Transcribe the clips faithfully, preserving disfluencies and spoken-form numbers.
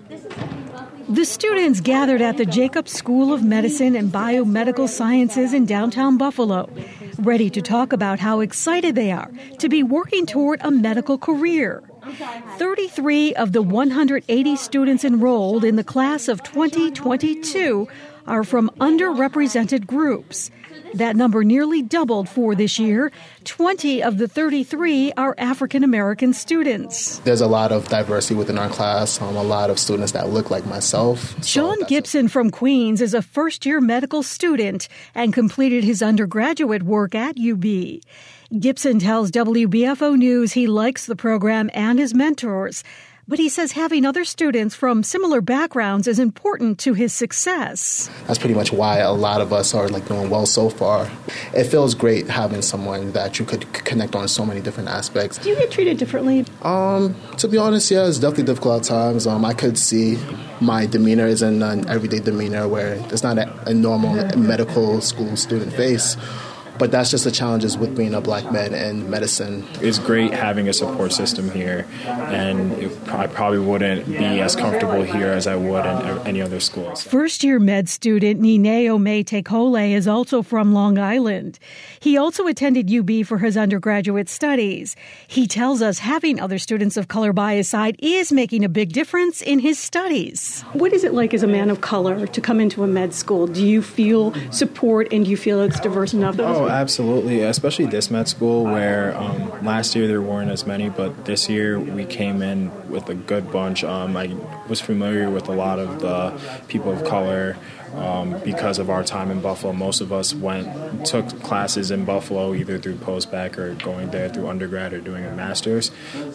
The students gathered at the Jacobs School of Medicine and Biomedical Sciences in downtown Buffalo, ready to talk about how excited they are to be working toward a medical career. thirty-three of the one hundred eighty students enrolled in the class of twenty twenty-two are from underrepresented groups. That number nearly doubled for this year. twenty of the thirty-three are African-American students. There's a lot of diversity within our class, um, a lot of students that look like myself. Sean Gibson from Queens is a first-year medical student and completed his undergraduate work at U B. Gibson tells W B F O News he likes the program and his mentors, but he says having other students from similar backgrounds is important to his success. That's pretty much why a lot of us are like doing well so far. It feels great having someone that you could connect on so many different aspects. Do you get treated differently? Um, to be honest, yeah, it's definitely difficult at times. Um, I could see my demeanor isn't an everyday demeanor where it's not a, a normal medical school student face. But that's just the challenges with being a black man in medicine. It's great having a support system here, and it, I probably wouldn't be as comfortable here as I would in any other schools. First-year med student Nine Omei-Tekole is also from Long Island. He also attended U B for his undergraduate studies. He tells us having other students of color by his side is making a big difference in his studies. What is it like as a man of color to come into a med school? Do you feel support and do you feel it's diverse enough? Oh, absolutely, especially this med school where um, last year there weren't as many, but this year we came in with a good bunch. Um, I was familiar with a lot of the people of color um, because of our time in Buffalo. Most of us went took classes in Buffalo either through post-bac or going there through undergrad or doing a master's.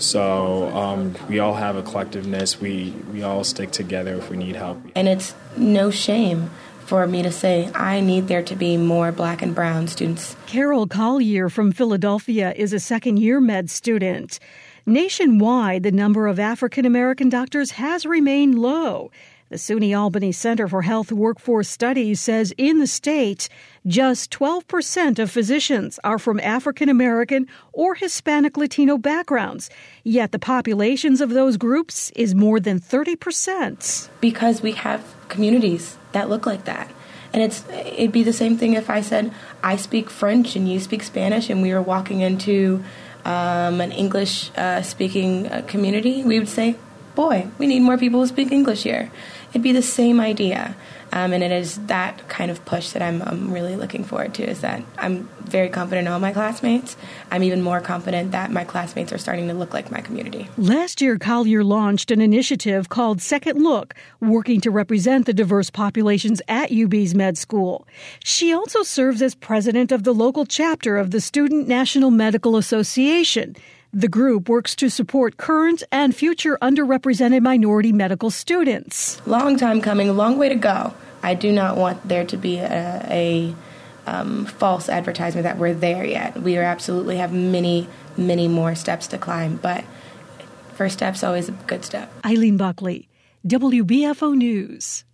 So um, we all have a collectiveness. We, we all stick together if we need help. And it's no shame for me to say, I need there to be more black and brown students. Carol Collier from Philadelphia is a second-year med student. Nationwide, the number of African-American doctors has remained low. The SUNY Albany Center for Health Workforce Studies says in the state, just twelve percent of physicians are from African-American or Hispanic Latino backgrounds. Yet the populations of those groups is more than thirty percent. Because we have communities that look like that. And it's it'd be the same thing if I said, I speak French and you speak Spanish and we were walking into um, an English-speaking uh, community. We would say, boy, we need more people who speak English here. It'd be the same idea. Um, and it is that kind of push that I'm, I'm really looking forward to, is that I'm very confident in all my classmates. I'm even more confident that my classmates are starting to look like my community. Last year, Collier launched an initiative called Second Look, working to represent the diverse populations at U B's med school. She also serves as president of the local chapter of the Student National Medical Association. The group works to support current and future underrepresented minority medical students. Long time coming, a long way to go. I do not want there to be a, a um, false advertisement that we're there yet. We are absolutely have many, many more steps to climb, but first step's always a good step. Eileen Buckley, W B F O News.